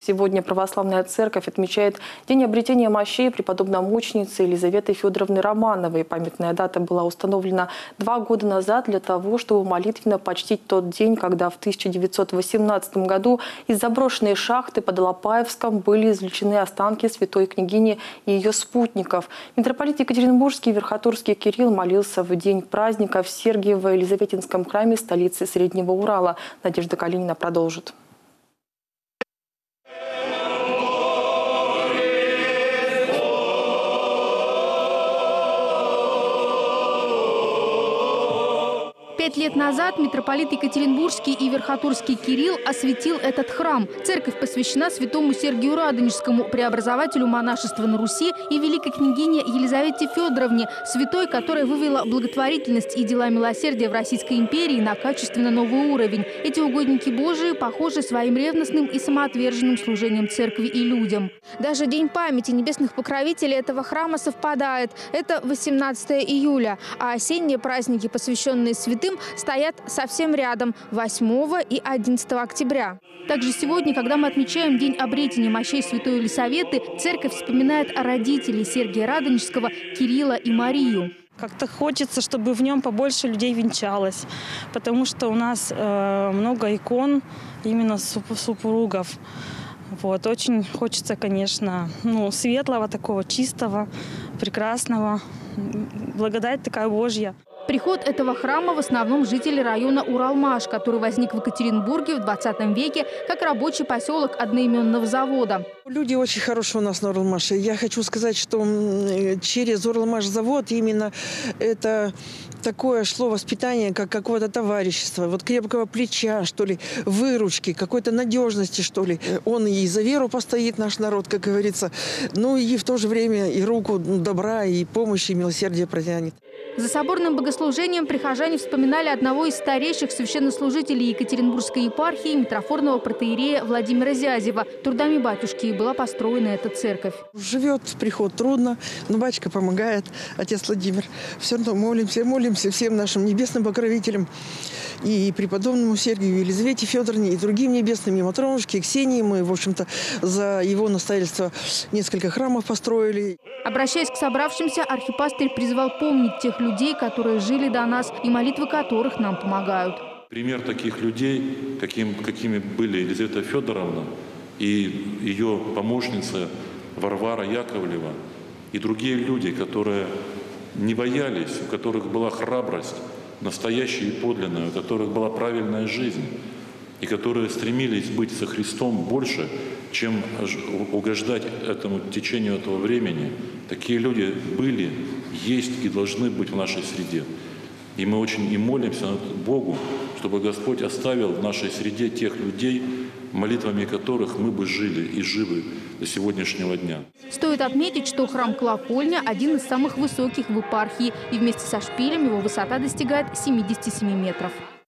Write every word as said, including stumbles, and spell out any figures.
Сегодня православная церковь отмечает день обретения мощей преподобномученицы Елизаветы Федоровны Романовой. Памятная дата была установлена два года назад для того, чтобы молитвенно почтить тот день, когда в тысяча девятьсот восемнадцатом году из заброшенной шахты под Алапаевском были извлечены останки святой княгини и ее спутников. Митрополит Екатеринбургский и Верхотурский Кирилл молился в день праздника в Сергиево-Елизаветинском храме столицы Среднего Урала. Надежда Калинина продолжит. Пять лет назад митрополит Екатеринбургский и Верхотурский Кирилл осветил этот храм. Церковь посвящена святому Сергию Радонежскому, преобразователю монашества на Руси, и великой княгине Елизавете Федоровне, святой, которая вывела благотворительность и дела милосердия в Российской империи на качественно новый уровень. Эти угодники Божии похожи своим ревностным и самоотверженным служением церкви и людям. Даже День памяти небесных покровителей этого храма совпадает. Это восемнадцатое июля, а осенние праздники, посвященные святым, стоят совсем рядом – восьмого и одиннадцатого октября. Также сегодня, когда мы отмечаем День обретения мощей святой Елисаветы, церковь вспоминает о родителей Сергия Радонежского, Кирилла и Марию. Как-то хочется, чтобы в нем побольше людей венчалось, потому что у нас э, много икон именно супругов. Вот, очень хочется, конечно, ну, светлого такого, чистого, прекрасного. Благодать такая Божья. Приход этого храма в основном жители района Уралмаш, который возник в Екатеринбурге в двадцатом веке как рабочий поселок одноименного завода. Люди очень хорошие у нас на Уралмаше. Я хочу сказать, что через Уралмаш-завод именно это такое шло воспитание, как какого-то товарищества, вот крепкого плеча, что ли, выручки, какой-то надежности, что ли. Он и за веру постоит, наш народ, как говорится, ну и в то же время и руку добра, и помощи, и милосердия протянет. За соборным богослужением прихожане вспоминали одного из старейших священнослужителей Екатеринбургской епархии, митрофорного протоиерея Владимира Зязева. Трудами батюшки была построена эта церковь. Живет приход трудно, но батюшка помогает, отец Владимир. Все равно молимся, молимся всем нашим небесным покровителям. И преподобному Сергию, Елизавете Федоровне, и другим небесным, и Матронушке, и Ксении. Мы, в общем-то, за его настоятельство несколько храмов построили. Обращаясь к собравшимся, архипастырь призвал помнить тех людей, которые жили до нас, и молитвы которых нам помогают. Пример таких людей, каким, какими были Елизавета Федоровна и ее помощница Варвара Яковлева, и другие люди, которые не боялись, у которых была храбрость, настоящая и подлинная, у которых была правильная жизнь, и которые стремились быть со Христом больше, чем угождать этому течению этого времени. Такие люди были, есть и должны быть в нашей среде. И мы очень и молимся Богу, чтобы Господь оставил в нашей среде тех людей, молитвами которых мы бы жили и живы до сегодняшнего дня. Стоит отметить, что храм Колокольня – один из самых высоких в епархии, и вместе со шпилем его высота достигает семидесяти семи метров.